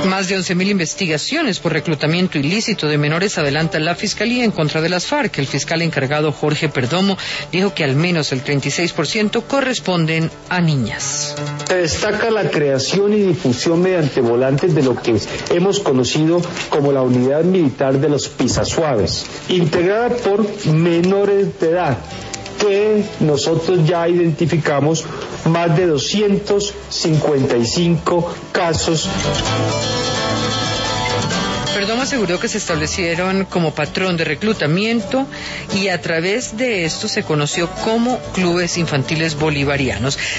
Más de 11.000 investigaciones por reclutamiento ilícito de menores adelanta la Fiscalía en contra de las FARC. El fiscal encargado Jorge Perdomo dijo que al menos el 36% corresponden a niñas. Se destaca la creación y difusión mediante volantes de lo que hemos conocido como la unidad militar de los pisasuaves, integrada por menores de edad, que nosotros ya identificamos más de 255 casos. Perdomo aseguró que se establecieron como patrón de reclutamiento y a través de esto se conoció como clubes infantiles bolivarianos.